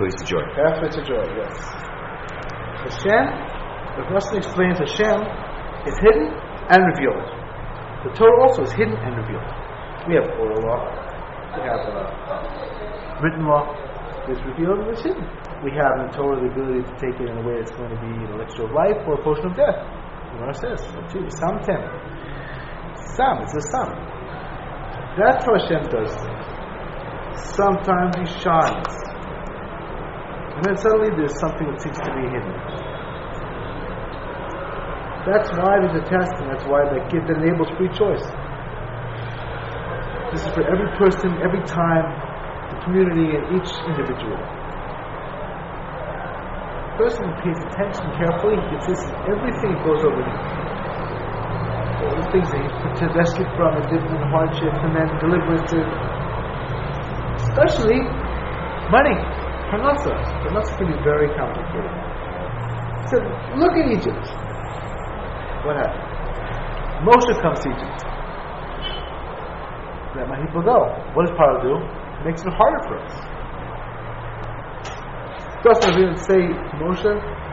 Pathways to Joy. Pathway to Joy, yes. Hashem, the Rustin explains, Hashem is hidden and revealed. The Torah also is hidden and revealed. We have oral law, we have written law, it's revealed and it's hidden. We have in the Torah the ability to take it in a way that's going to be an elixir of life or a potion of death. The Gemara says, Sam Tem. Sam, it's a Sam. That's how Hashem does things. Sometimes He shines. And then suddenly there's something that seems to be hidden. That's why there's a test, and that's why that gift enables free choice. This is for every person, every time, the community, and each individual. The person who pays attention carefully gets this in everything that goes over him. All the things that he's rescued from and different hardships and then deliverances. Especially money. Parnasa. Parnasa can be very complicated. So look at Egypt. What happened? Moshe comes to Egypt. Let my people go. What does Paro do? It makes it harder for us. First of all, didn't say Moshe,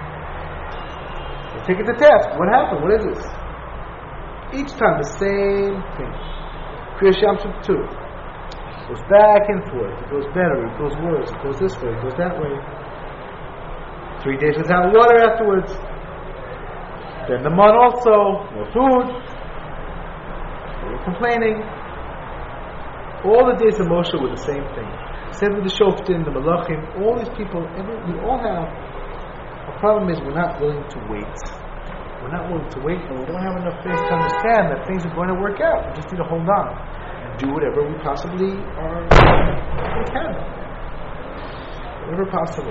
take it to task. What happened? What is this? Each time the same thing. Kriyas Yamsuf 2. It goes back and forth. It goes better. It goes worse. It goes this way. It goes that way. 3 days without water afterwards. Then the man also, no food. They were complaining. All the days of Moshe were the same thing. Same with the Shoftim, the Malachim, all these people, we all have. The problem is we're not willing to wait. We're not willing to wait, and we don't have enough faith to understand that things are going to work out. We just need to hold on and do whatever we possibly can. Whatever possible.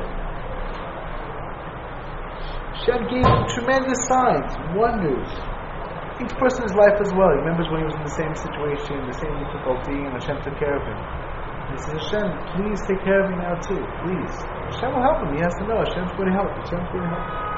Hashem gave tremendous signs, wonders. Each person's life as well. He remembers when he was in the same situation, the same difficulty, and Hashem took care of him. And he says, Hashem, please take care of me now too. Please. Hashem will help him. He has to know Hashem's going to help. Hashem's going to help him.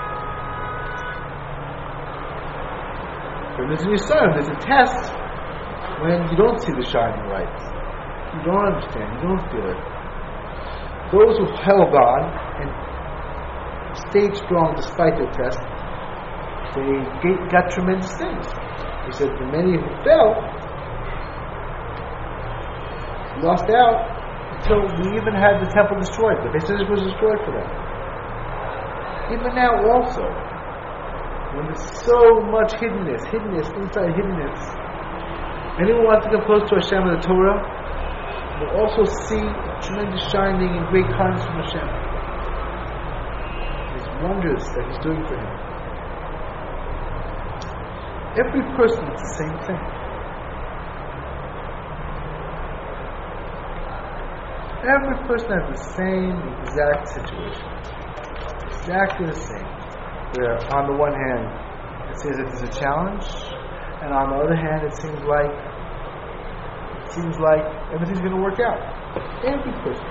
But there's a concern, there's a test when you don't see the shining light. You don't understand, you don't feel it. Those who held on and stayed strong despite their test, they got tremendous things. He said the many who fell lost out until we even had the temple destroyed. The Beis Hamikdash was destroyed for them. Even now also, when there's so much hiddenness inside hiddenness, anyone who wants to come close to Hashem and the Torah will also see tremendous shining and great kindness from Hashem. His wonders that He's doing for him. Every person is the same thing. Every person has the same exact situation. Exactly the same. Where on the one hand it seems that there's a challenge, and on the other hand it seems like everything's going to work out. Every person.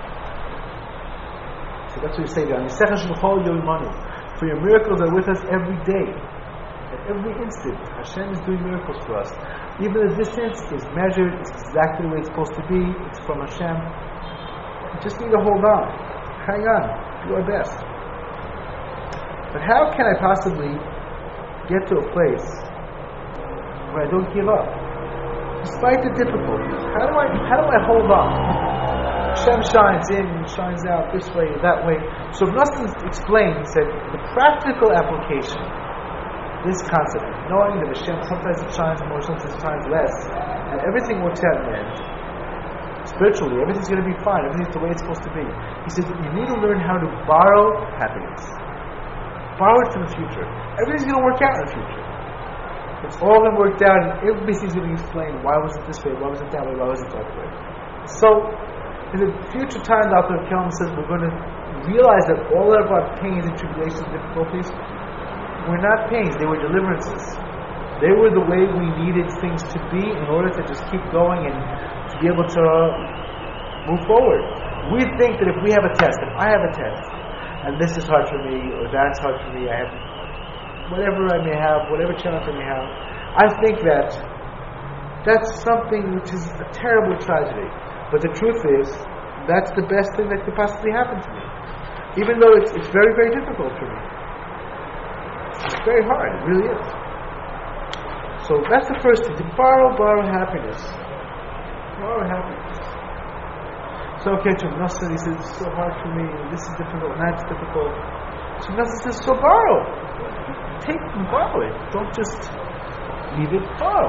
So that's what you say there. For your miracles are with us every day. At every instant, Hashem is doing miracles for us. Even the distance is measured, it's exactly the way it's supposed to be, it's from Hashem. We just need to hold on, hang on, do our best. But how can I possibly get to a place where I don't give up? Despite the difficulties, how do I hold on? Hashem shines in and shines out this way, that way. So Nosson explained, he said, the practical application, this concept, knowing that Hashem, sometimes it shines more, sometimes it shines less, and everything works out in the end. Spiritually, everything's going to be fine, everything's the way it's supposed to be. He says, you need to learn how to borrow happiness. Borrow it from the future. Everything's going to work out in the future. It's all going to work out, and everybody's going to explain why was it this way, why was it that way, why was it that way. So, in the future time, the author of Kelm says we're going to realize that all of our pains and tribulations and difficulties were not pains, they were deliverances. They were the way we needed things to be in order to just keep going and to be able to move forward. We think that if we have a test, if I have a test, and this is hard for me, or that's hard for me, I have whatever I may have, whatever challenge I may have, I think that that's something which is a terrible tragedy. But the truth is, that's the best thing that could possibly happen to me. Even though it's very, very difficult for me. It's very hard, it really is. So that's the first thing, to borrow happiness. Borrow happiness. So okay, to Nasser, he says, it's so hard for me, this is difficult, and that's difficult. So Nasser says, so borrow. Take and borrow it. Don't just leave it, borrow.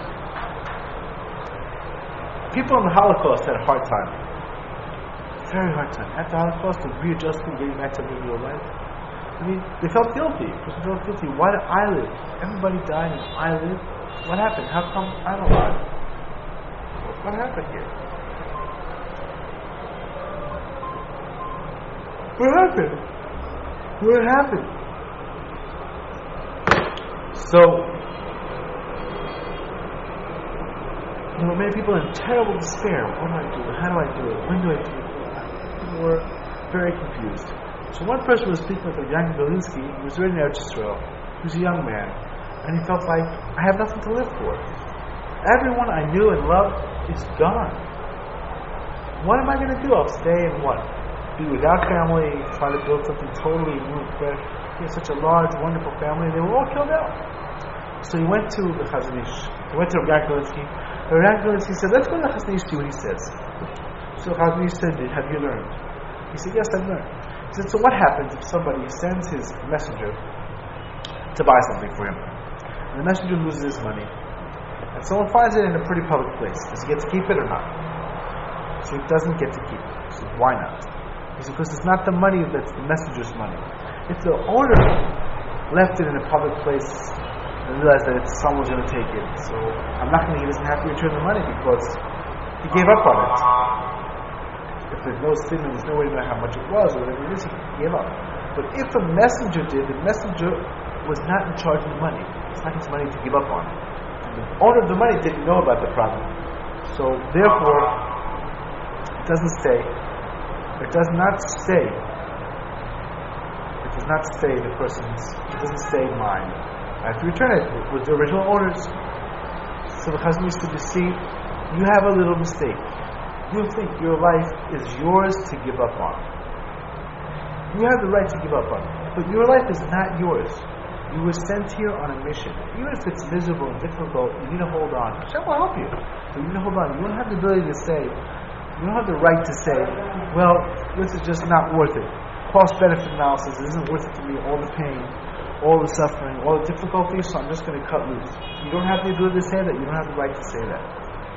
People in the Holocaust had a hard time. Very hard time. After the Holocaust, of readjusting, getting back to living your life. I mean, they felt guilty. They felt guilty. Why did I live? Everybody died and I lived. What happened? How come I'm alive? What happened here? What happened? What happened? So, many people in terrible despair. What do I do? How do I do it? When do I do it? People were very confused. So one person was speaking with Yankel Belinsky. He was already in Eretz Yisrael. He was a young man, and he felt like, I have nothing to live for. Everyone I knew and loved is gone. What am I going to do? I'll stay and what? Be without family, try to build something totally new and fresh. He had such a large, wonderful family, and they were all killed out. So he went to the Chazon Ish. He went to Yankel Belinsky. Yankel Belinsky said, let's go to the Chazon Ish, see what he says. So Chazon Ish said, have you learned? He said, yes, I've learned. He said, so what happens if somebody sends his messenger to buy something for him? And the messenger loses his money. And someone finds it in a pretty public place. Does he get to keep it or not? So he doesn't get to keep it. He said, why not? He said, because it's not the money that's the messenger's money. If the owner left it in a public place and realized that someone's going to take it, so he doesn't have to return the money because he gave up on it. If there's no sin and there's no way to know how much it was or whatever it is, he gave up. But if a messenger did, the messenger was not in charge of the money. It's not his money to give up on. The owner of the money didn't know about the problem. So therefore, it doesn't stay. It does not stay. It does not stay the person's, it doesn't stay mine. I have to return it with the original owners. So the Chazon Ish said, you see, you have a little mistake. You think your life is yours to give up on. You have the right to give up on it. But your life is not yours. You were sent here on a mission. Even if it's miserable and difficult, you need to hold on. Hashem will help you. But you need to hold on. You don't have the ability to say, you don't have the right to say, well, this is just not worth it. Cost-benefit analysis isn't worth it to me, all the pain, all the suffering, all the difficulties, so I'm just going to cut loose. You don't have the ability to say that. You don't have the right to say that.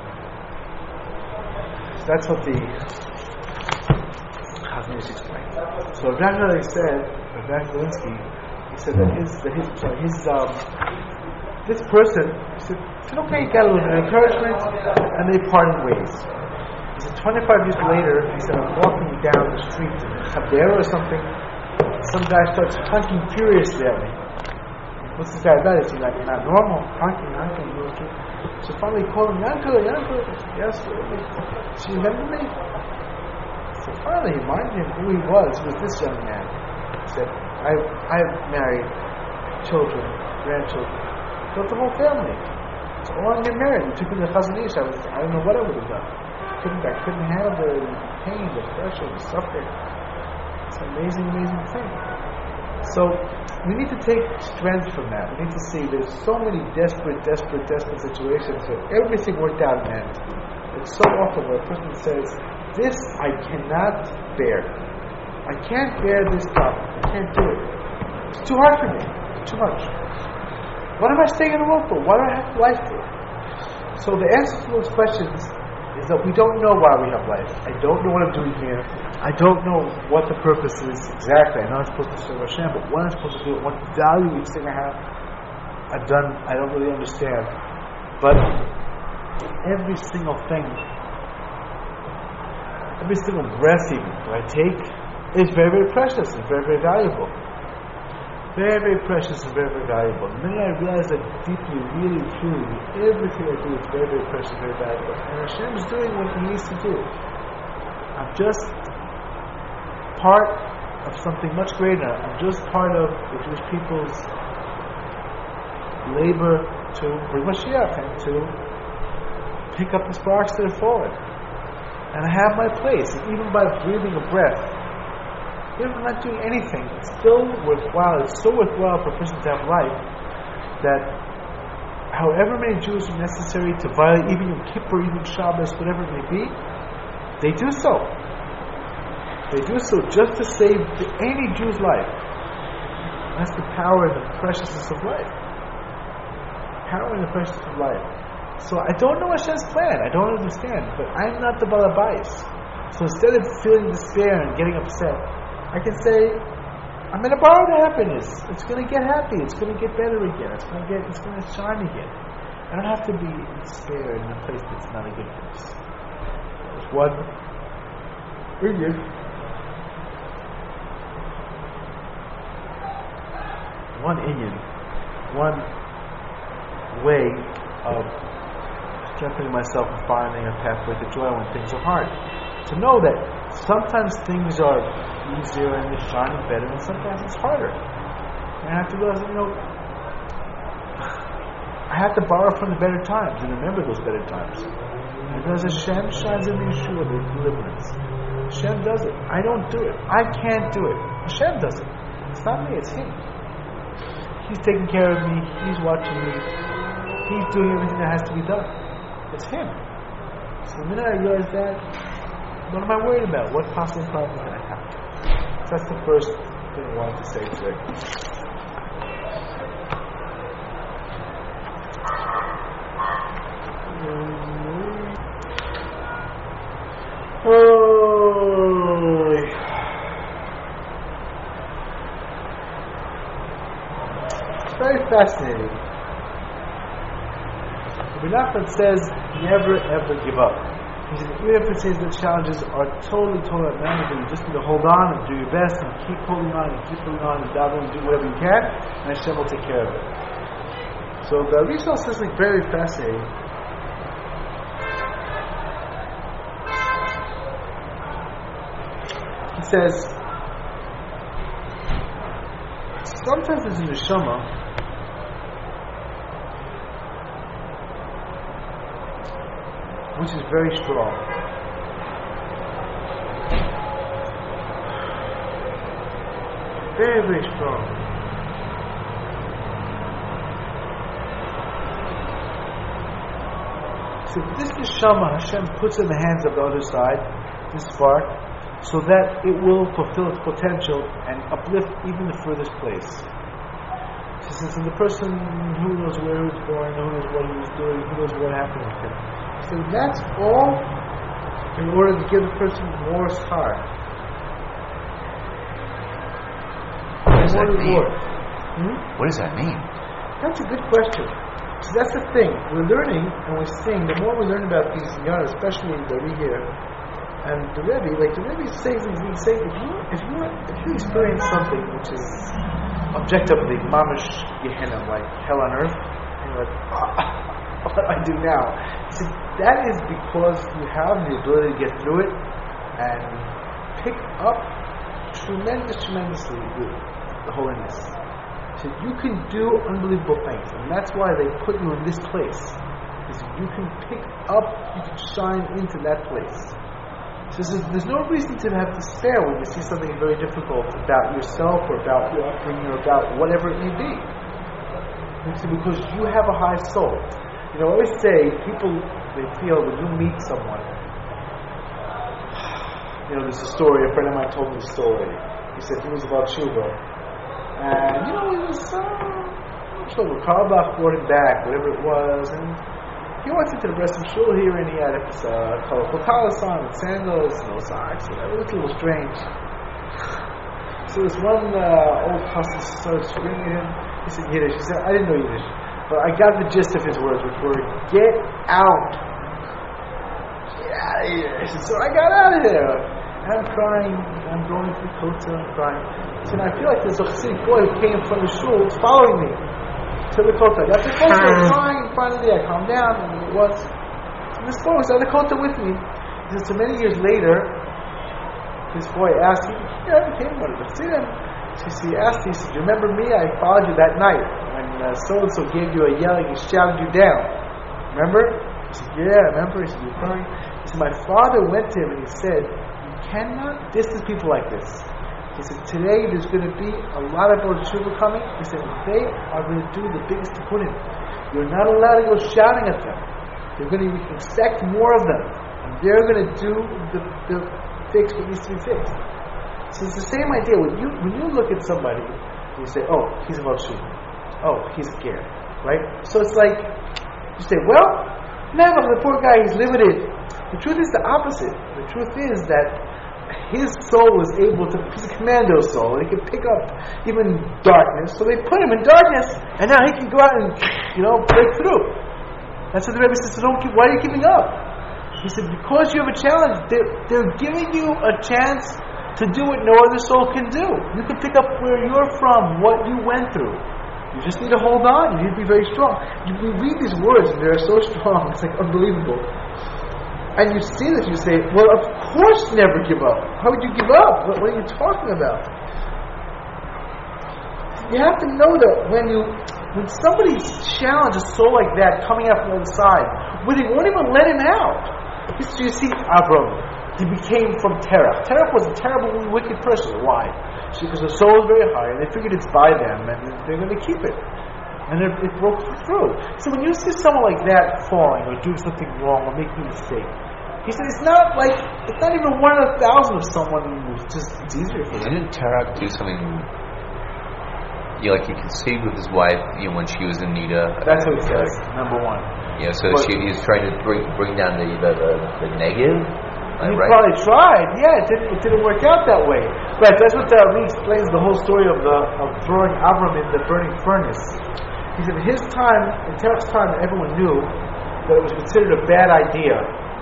That's what the Chazon Ish explained. So Yankel Belinsky, he said that this person, he said, okay, he got a little bit of encouragement, and they parted ways. He said, 25 years later, he said, I'm walking down the street in Chabdera or something, some guy starts honking furiously at me. What's this guy about? Is he like not normal? Honking. So finally he called him, Yankel. Yes, really? So you remember me? So finally he reminded him who he was this young man. He said, I've married children, grandchildren, built a whole family. So I wanted to get married. We took me to the Chazon Ish. I don't know what I would have done. I couldn't handle the pain, the pressure, the suffering. It's an amazing thing. So we need to take strength from that. We need to see there's so many desperate situations where everything worked out in the end. It's so often where a person says, this I cannot bear. I can't bear this problem. I can't do it. It's too hard for me. It's too much. What am I staying in the world for? What do I have life for? So the answer to those questions is that we don't know why we have life. I don't know what I'm doing here. I don't know what the purpose is exactly. I know I'm supposed to serve Hashem, but what I'm supposed to do, what value each thing I have, I don't really understand. But every single thing, every single breath even that I take is very, very precious and very, very valuable. Very, very precious and very, very valuable. The minute I realize that deeply, really, truly, everything I do is very, very precious, very valuable. And Hashem is doing what He needs to do. I'm just part of something much greater. I'm just part of the Jewish people's labor to bring Mashiach and to pick up the sparks that are fallen. And I have my place. And even by breathing a breath, even if I'm not doing anything, it's still worthwhile. It's so worthwhile for a person to have life that however many Jews are necessary to violate, even Yom Kippur, even Shabbos, whatever it may be, they do so. They do so just to save any Jew's life. That's the power and the preciousness of life. Power and the preciousness of life. So I don't know Hashem's plan. I don't understand. But I'm not the Balabais. So instead of feeling despair and getting upset, I can say, I'm going to borrow the happiness. It's going to get happy. It's going to get better again. It's going to shine again. I don't have to be in despair in a place that's not a good place. There's one Inyan, one way of strengthening myself and finding a pathway to joy when things are hard. To know that sometimes things are easier and they're shining better, and sometimes it's harder. And I have to realize, I have to borrow from the better times and remember those better times. Because Hashem shines in the Yeshua, the deliverance. Hashem does it. I don't do it. I can't do it. Hashem does it. It's not me, it's Him. He's taking care of me. He's watching me. He's doing everything that has to be done. It's Him. So the minute I realize that, what am I worried about? What possible problem can I have? So that's the first thing I wanted to say today. Very fascinating. Rabbi Nachman says, never ever give up. He says, even if it says the challenges are totally manageable, you just need to hold on and do your best and keep holding on and daven and do whatever you can, and Hashem will take care of it. So the Arizal says something very fascinating. He says, sometimes there's a neshama which is very strong. Very, very strong. So this neshama Hashem puts in the hands of the other side, this spark, so that it will fulfill its potential and uplift even the furthest place. So the person who knows where he was born, who knows what he was doing, who knows what happened with him. So that's all in order to give the person more schar. What does that mean? What does that mean? That's a good question. So that's the thing. We're learning and we're seeing, the more we learn about these yanas, especially that we hear, and the Rebbe says things, he's saying, if you experience something which is objectively mamish Gehenna, like hell on earth, and you're like, what do I do now? So that is because you have the ability to get through it and pick up tremendously the holiness. So you can do unbelievable things, and that's why they put you in this place. Because you can pick up, you can shine into that place. So there's no reason to have despair when you see something very difficult about yourself or about your upbringing or about whatever it may be. Because you have a high soul. I always say, people, they feel when you meet someone, there's a story, a friend of mine told me the story. He said he was about Tshuva. And, he was, Karlbach brought him back, whatever it was, and he went into the Bresson Shul here, and he had a colorful tallis on, with sandals, no socks, whatever. It looked a little strange. So this one old pastor started screaming at him. He said Yiddish. He said, I didn't know Yiddish. But I got the gist of his words, which were, get out. Get out of here. He said, so I got out of there. And I'm crying. I'm going through Kotza. I'm crying. He said, I feel like there's a Chassidic boy who came from the shul following me to the Kotza. I got the Kotza. I'm crying. Finally, I calmed down. And it was. So this boy was at the Kotza with me. He said, so many years later, this boy asked me, I became one of the Chassidim. So he asked me, he said, do you remember me? I followed you that night when so-and-so gave you a yelling and shouted you down. Remember? He said, yeah, I remember. He said, you're crying. He said, my father went to him and he said, you cannot distance people like this. He said, today there's going to be a lot of Baal Tshuva coming. He said, they are going to do the biggest tikkunim. You're not allowed to go shouting at them. You're going to expect more of them. And they're going to do the fix what needs to be fixed. So it's the same idea. When you look at somebody, you say, oh, he's a Baal Tshuva. Oh, he's scared. Right? So it's like, you say, well, never, the poor guy, he's limited. The truth is the opposite. The truth is that his soul is able to, he's a commando soul, he can pick up even darkness, so they put him in darkness, and now he can go out and, break through. That's what the Rebbe says, so why are you giving up? He said, because you have a challenge, they're giving you a chance to do what no other soul can do. You can pick up where you're from, what you went through. You just need to hold on, you need to be very strong. You read these words, and they're so strong, it's like unbelievable. And you see this, you say, well, of course never give up. How would you give up? What are you talking about? You have to know that when somebody challenges a soul like that coming out from the other side, where they won't even let him out. You see Abram, he became from Terach. Terach was a terribly wicked person. Why? Because the soul is very high, and they figured it's by them, and they're going to keep it. And it broke through. So when you see someone like that falling, or doing something wrong, or making a mistake, he said it's not even 1 in 1,000 of someone who's it's easier for them. Didn't Terach do something? He conceived with his wife, when she was in Nida. That's what it says. Number one. Yeah, so he was trying to bring down the negative. He probably tried. Yeah, it didn't work out that way. Right. That's what Lee explains the whole story of throwing Avram in the burning furnace. He said, in his time, in Terach's time, everyone knew that it was considered a bad idea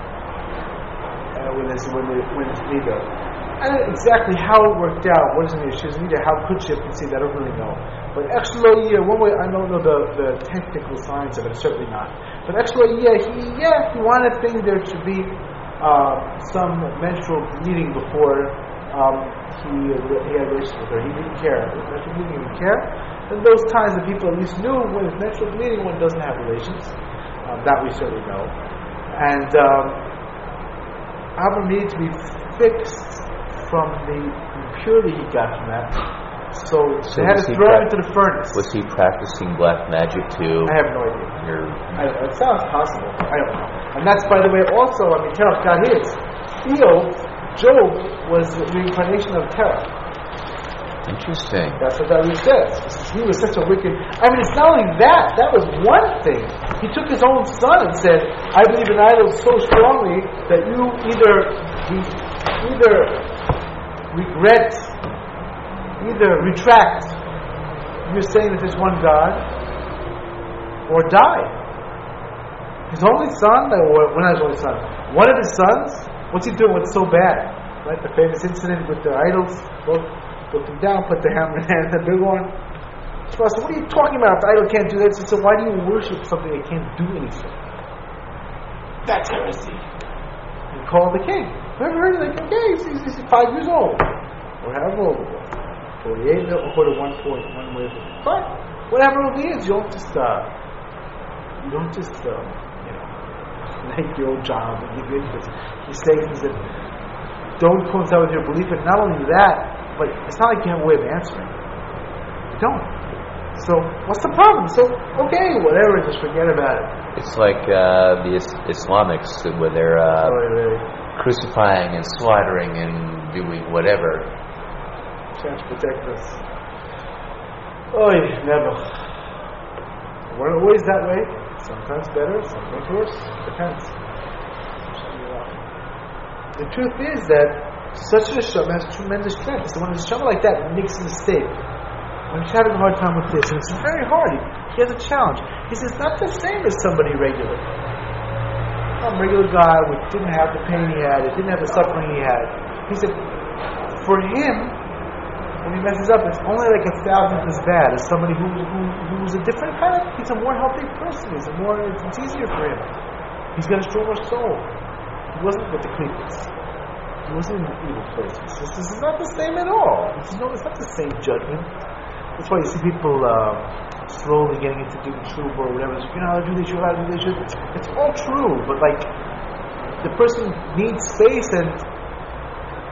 when it's Nida. I don't know exactly how it worked out. What is it? She was Nida. How could she have conceived? I don't really know. But Exloia, one way, I don't know the technical science of it. Certainly not. But Exloia, he wanted things there to be some menstrual bleeding before he had relations with her. He didn't care. With menstrual bleeding, he didn't care. In those times, the people at least knew when it's menstrual bleeding, one doesn't have relations. That we certainly know. And Abram needed to be fixed from the impurity he got from that. So they had to throw him into the furnace. Was he practicing black magic too? I have no idea. It sounds possible. I don't know. And that's, by the way, also, Terach got his. Job was the reincarnation of Terach. Interesting. That's what that says. He was such a wicked... it's not only that. That was one thing. He took his own son and said, I believe in idols so strongly that you either retract you're saying that there's one God, or die. His only son, or not his only son, one of his sons, what's he doing? What's so bad? Right? The famous incident with the idols, both put them down, put the hammer in the big one. So I said, what are you talking about? The idol can't do that. So why do you worship something that can't do anything? That's heresy. And call the king. Whoever heard of the king? Okay, he's 5 years old. Or however old it was. 48, or to 1 point, 1 way. Fine. Whatever it is, you don't just make your own job and give interest. He's saying things that don't coincide with your belief, and not only that, but it's not like you have a way of answering. You don't. So, what's the problem? So, okay, whatever, just forget about it. It's like the Islamics, where they're crucifying and slaughtering and doing whatever. Trying to protect us. Never. We're always that way. Sometimes better, sometimes worse. Depends. The truth is that such a neshama has tremendous strength. So when a neshama like that makes a mistake, when he's having a hard time with this, and it's very hard, he has a challenge. He says, it's not the same as somebody regular. Some regular guy who didn't have the pain he had, didn't have the suffering he had. He said, for him, when he messes up, it's only like 1,000th as bad as somebody who's a different kind of, he's a more healthy person, it's easier for him. He's got a stronger soul. He wasn't with the Klippas. He wasn't in the evil places. This is not the same at all. It's not the same judgment. That's why you see people slowly getting into doing tshuva or whatever. You're not allowed to do this, you're allowed to do this. It's all true, but the person needs space, and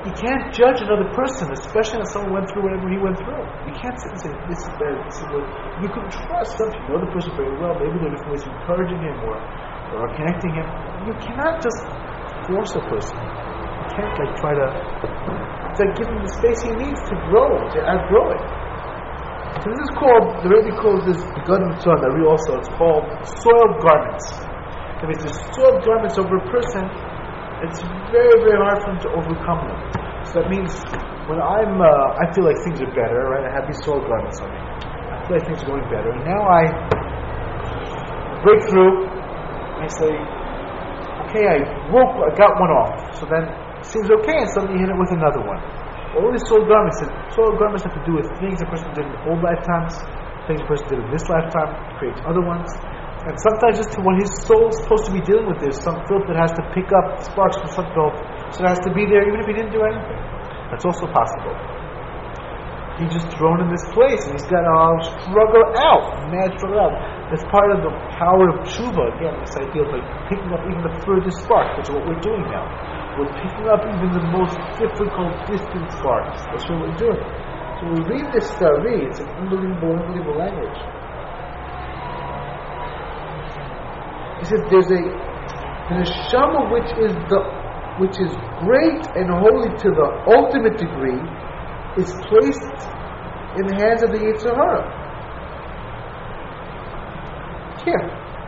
You can't judge another person, especially when someone went through whatever he went through. You can't sit and say, this is bad, this is good. You can trust some people, know the person very well, maybe there are different ways of encouraging him or connecting him. You cannot just force a person. You can't try to... It's like give him the space he needs to grow, to outgrow it. So this is called, the Rebbe calls this Begadim Mitzvah, the Rebbe also, it's called soiled garments. If it's the soiled garments over a person, it's very, very hard for him to overcome them. So that means when I feel like things are better, right? I have these soiled garments on me. I feel like things are going better. And now I break through. I say, okay, I got one off. So then it seems okay, and suddenly you hit it with another one. All these soiled garments have to do with things a person did in old lifetimes, things a person did in this lifetime, creates other ones. And sometimes just when his soul is supposed to be dealing with this, some filth that has to pick up sparks from some filth, so it has to be there even if he didn't do anything. That's also possible. He's just thrown in this place and he's got to struggle out, mad struggle out. That's part of the power of tshuva, again, this idea of picking up even the furthest spark, which is what we're doing now. We're picking up even the most difficult, distant sparks. That's what we're doing. So we read this story, it's an unbelievable language. He says there's the neshama which is great and holy to the ultimate degree is placed in the hands of the Yetzer Hara. Here.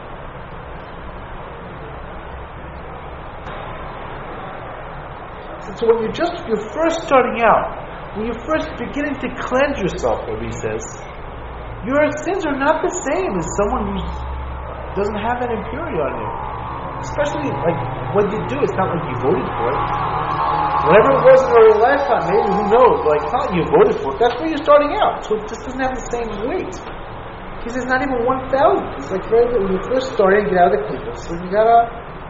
So when you're first starting out, when you're first beginning to cleanse yourself, he says, your sins are not the same as someone who doesn't have that impurity on you. Especially what you do, it's not like you voted for it. Whatever it was in your lifetime, maybe, who knows, it's not like you voted for it. That's where you're starting out. So it just doesn't have the same weight. He says not even 1,000. It's like very good. When you first starting, get out of the klipa. So you gotta...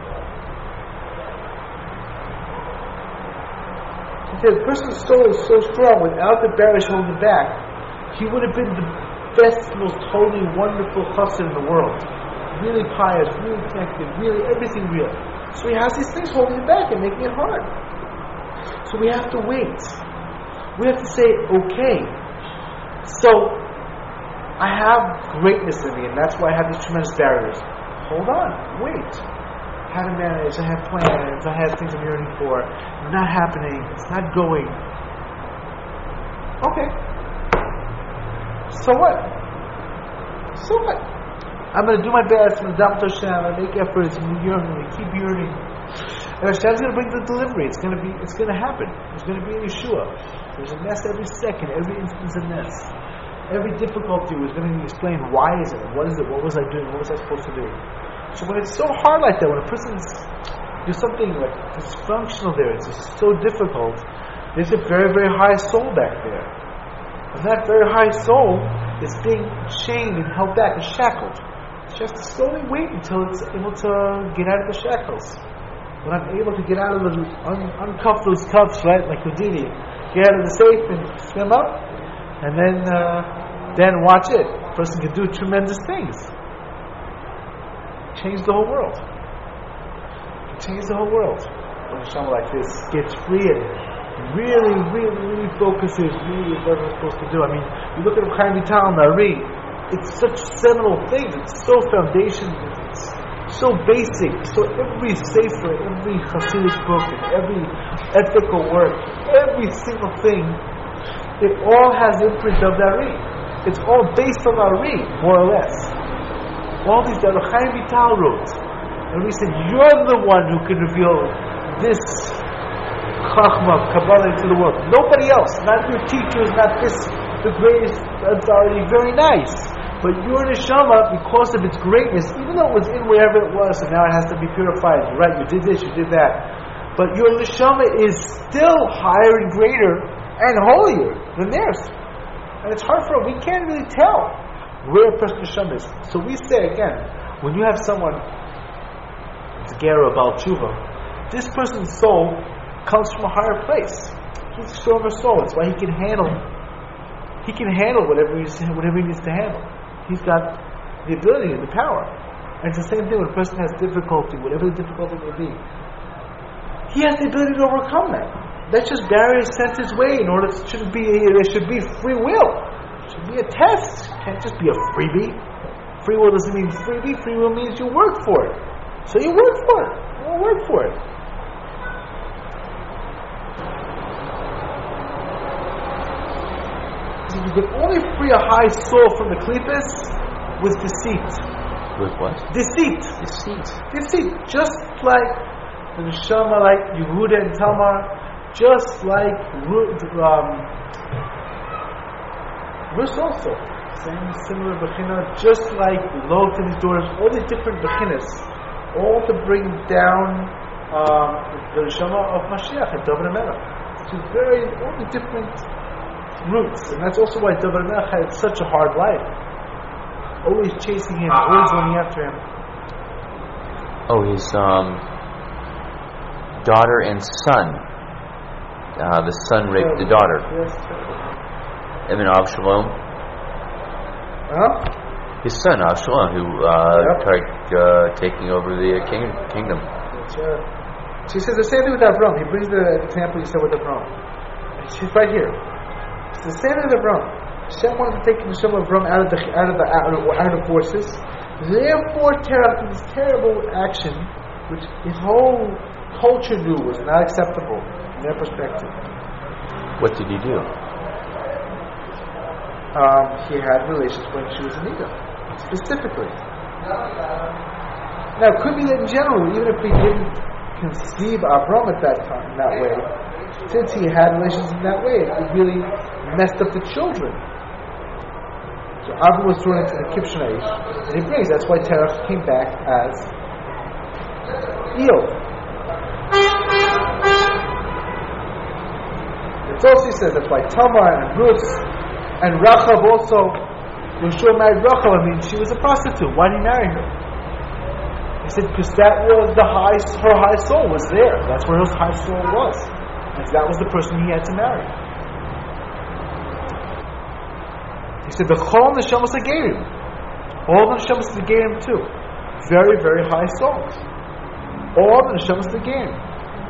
He said the person's soul is so strong, without the barish holding it back, he would have been the best, most holy, wonderful chassid in the world. Really pious, really connected, really everything real. So he has these things holding it back and making it hard. So we have to wait. We have to say, okay, so I have greatness in me, and that's why I have these tremendous barriers. Hold on, wait. I have to manage, I have plans, I have things I'm yearning for. It's not happening, it's not going. Okay. So what? So what? I'm going to do my best. I'm going to daven to Hashem. I make efforts. I'm going to yearn. I'm going to keep yearning. And Hashem's going to bring the delivery. It's going to happen. There's going to be a Yeshua. There's a mess every second. Every instance a mess. Every difficulty was going to explain why is it? What is it? What was I doing? What was I supposed to do? So when it's so hard like that, when a person's there's something dysfunctional there, it's just so difficult. There's a very, very high soul back there. And that very high soul is being chained and held back and shackled. So you have to slowly wait until it's able to get out of the shackles. When I'm able to get out of the uncuff those cuffs, right, like Houdini, get out of the safe and swim up, and then watch it. A person can do tremendous things. Change the whole world. Change the whole world. When a shama like this gets free and really, really, really focuses, really is what we're supposed to do. I mean, you look at Chaim Vital and Ari, it's such seminal things, it's so foundational, it's so basic, so every sefer, every Hasidic book, and every ethical work, every single thing, it all has the imprint of the Ari. It's all based on Ari, more or less. All these that Chaim Vital wrote, and we said, you're the one who can reveal this Chachma, Kabbalah into the world. Nobody else, not your teachers, not this, the greatest authority, very nice. But your neshama, because of its greatness, even though it was in wherever it was, and now it has to be purified, you're right, you did this, you did that. But your neshama is still higher and greater and holier than theirs. And it's hard for us, we can't really tell where a person's neshama is. So we say again, when you have someone, it's Gera Baal Tshuva, this person's soul comes from a higher place. He's a stronger soul. It's why he can handle whatever he needs to handle. He's got the ability and the power. And it's the same thing when a person has difficulty, whatever the difficulty may be. He has the ability to overcome that. That's just Barry sent his way in order. There should be free will. It should be a test. It can't just be a freebie. Free will doesn't mean freebie. Free will means you work for it. So you work for it. I'll work for it. So you can only free a high soul from the klippas with deceit. With what? Deceit. Deceit. Just like the neshama, like Yehuda and Tamar. Just like Rus also, same similar bechina. Just like Lot and his daughters, all the different bechinas, all to bring down the neshama of Mashiach and David HaMelech. Two all the different roots, and that's also why David HaMelech had such a hard life. Always chasing him, always running after him. Oh, his daughter and son. The son raped the daughter. Yes. Ibn Avshalom. His son Avshalom, who tried taking over the kingdom. That's right. So he says the same thing with Avram. He brings the example he said with Avram. She's right here. It's the same thing with Avram. Hashem wanted to take the Neshama of Avram out of forces. Therefore, Terach did this terrible action, which his whole culture knew was not acceptable. From their perspective. What did he do? He had relations when she was in Edom, specifically. Now, it could be that in general, even if he didn't conceive Avram at that time in that way, since he had relations in that way, it really messed up the children. So Avram was thrown into the Kibshon age, and he brings. That's why Terach came back as Eel. Tosi says that's why Tamar and Rus and Rachav also. Yeshua married Rachav. I mean, she was a prostitute. Why did he marry her? He said because that was her high soul was there. That's where her high soul was, and that was the person he had to marry. He said the Chol Neshamas Agerim, all the Neshamas Agerim too, very very high souls. All the Neshamas Agerim.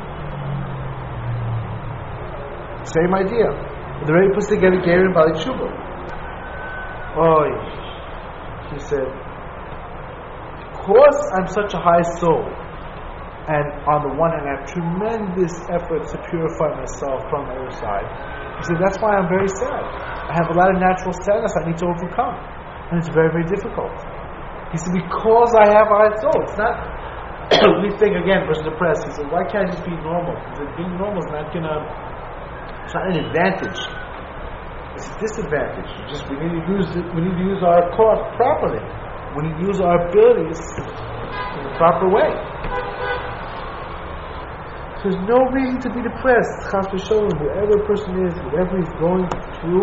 Same idea. The very puts together Gerim Bali Tshuva. Oh, he said, because I'm such a high soul, and on the one hand I have tremendous efforts to purify myself from the other side. He said, that's why I'm very sad. I have a lot of natural sadness I need to overcome. And it's very, very difficult. He said, because I have a high soul. It's not, we think again, person depressed. He said, why can't I just be normal? He said, being normal is not going to, it's not an advantage. It's a disadvantage. We need to use our cause properly. We need to use our abilities in the proper way. So there's no reason to be depressed. Chas v'sholom, whoever a person is, whatever he's going through.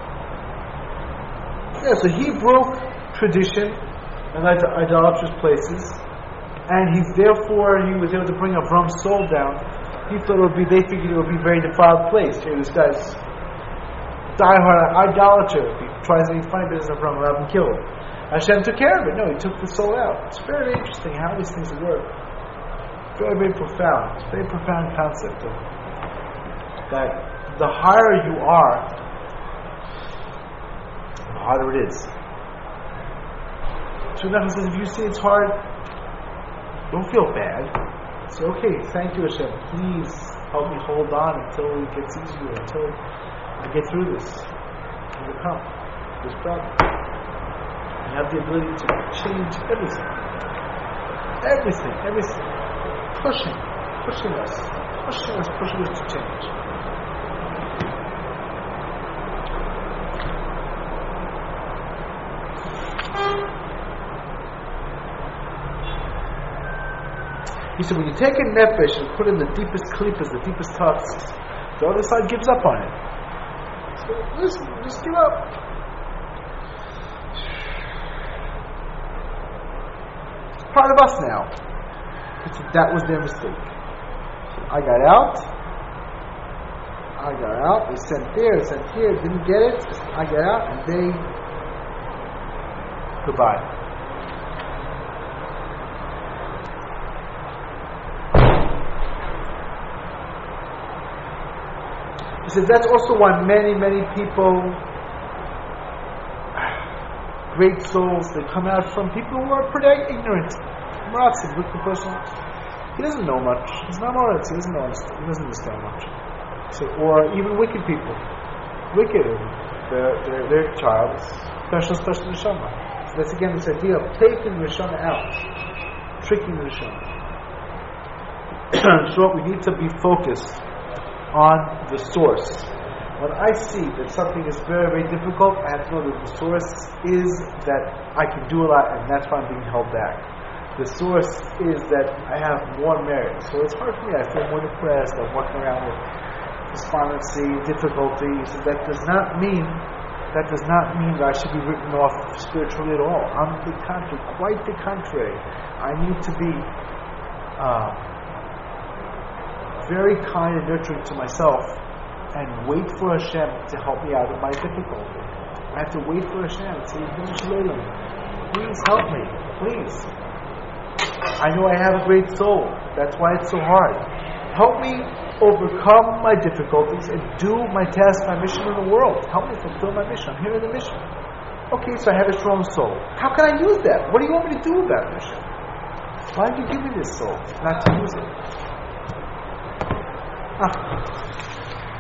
Yeah, so he broke tradition and idolatrous places, and he was able to bring Avram's soul down. They figured it would be a very defiled place. Here, this guy's diehard idolater. He tries to find business of Avram, have him killed. Hashem took care of it. No, he took the soul out. It's very interesting how these things work. Very, very profound. It's a very profound concept that the higher you are, the harder it is. So Nachman says, if you see it's hard, don't feel bad. Say, okay, thank you Hashem. Please help me hold on until it gets easier, until I get through this, overcome this problem. I have the ability to change everything. Pushing us to change. He said, when you take a nefesh and put in the deepest klippas, the deepest tusks, the other side gives up on it. So listen, just give up. It's part of us now. That was their mistake. I got out. They sent there, sent here, didn't get it. I got out, and they goodbye. He says that's also why many people, great souls, they come out from people who are pretty ignorant. Maratzim, look the person, he doesn't know much. He's not Moritz, he doesn't understand much. So, or even wicked people. Wicked, their child is special neshama. So that's again this idea of taking the neshama out, tricking the neshama. So we need to be focused on the source. When I see that something is very, very difficult, I have to know that the source is that I can do a lot, and that's why I'm being held back. The source is that I have more merit. So it's hard for me. I feel more depressed. I'm walking around with despondency, difficulty. So that does not mean that I should be written off spiritually at all. On the contrary, quite the contrary. I need to be very kind and nurturing to myself and wait for Hashem to help me out of my difficulty. I have to wait for Hashem and say, please help me, please. I know I have a great soul. That's why it's so hard. Help me overcome my difficulties and do my task, my mission in the world. Help me fulfill my mission. I'm here in the mission. Okay, so I have a strong soul. How can I use that? What do you want me to do with that mission? Why did you give me this soul? Not to use it.